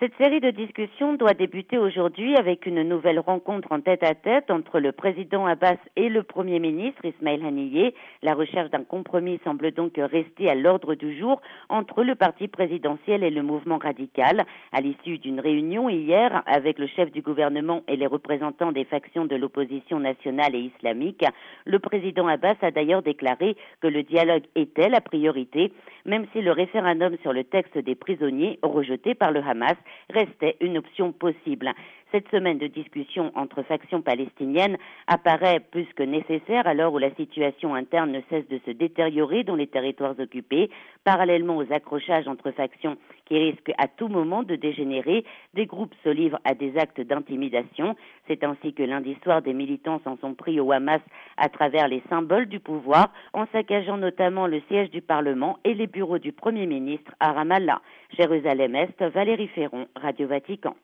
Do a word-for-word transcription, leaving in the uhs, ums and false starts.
Cette série de discussions doit débuter aujourd'hui avec une nouvelle rencontre en tête-à-tête entre le président Abbas et le Premier ministre Ismaël Haniyeh. La recherche d'un compromis semble donc rester à l'ordre du jour entre le parti présidentiel et le mouvement radical. À l'issue d'une réunion hier avec le chef du gouvernement et les représentants des factions de l'opposition nationale et islamique, le président Abbas a d'ailleurs déclaré que le dialogue était la priorité, même si le référendum sur le texte des prisonniers, rejeté par le Hamas, restait une option possible. Cette semaine de discussion entre factions palestiniennes apparaît plus que nécessaire à l'heure où la situation interne ne cesse de se détériorer dans les territoires occupés, parallèlement aux accrochages entre factions qui risquent à tout moment de dégénérer. Des groupes se livrent à des actes d'intimidation. C'est ainsi que lundi soir, des militants s'en sont pris au Hamas à travers les symboles du pouvoir, en saccageant notamment le siège du Parlement et les bureaux du Premier ministre à Ramallah. Jérusalem-Est, Valérie Ferron, Radio Vatican.